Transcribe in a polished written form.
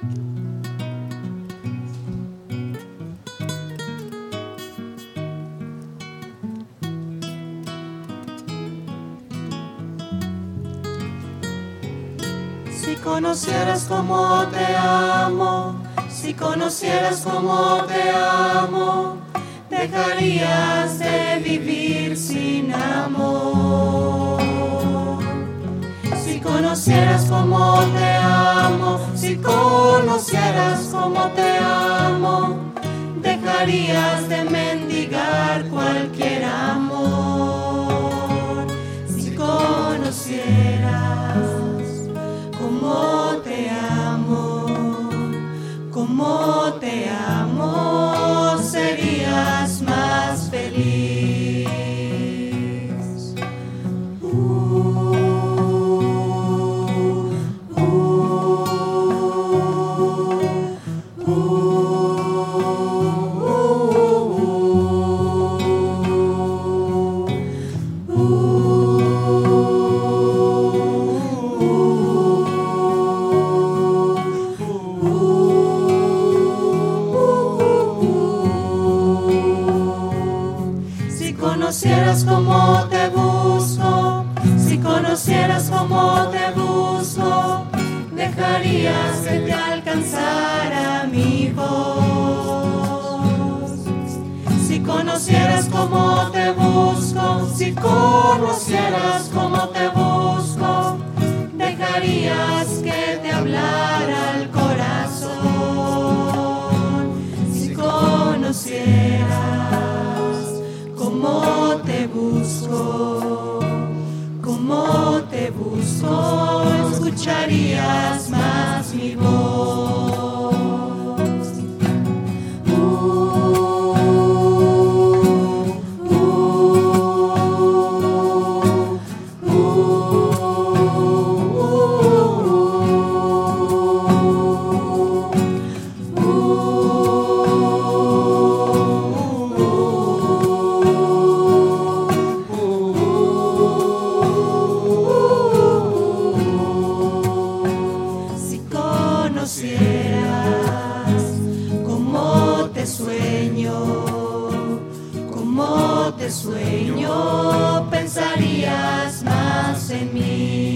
Si conocieras cómo te amo, si conocieras cómo te amo, dejarías de vivir sin amor. Si conocieras cómo te amo, si conocieras cómo te amo, dejarías de mendigar cualquier amor. Si conocieras cómo te amo, serías más feliz. Si conocieras cómo te busco, si conocieras cómo te busco, dejarías que te alcanzara mi voz. Si conocieras cómo te busco, si conocieras cómo te busco, dejarías que te hablara el corazón. Si conocieras cómo te busco, escucharías más mi voz. Si conocieras cómo te sueño, pensarías más en mí.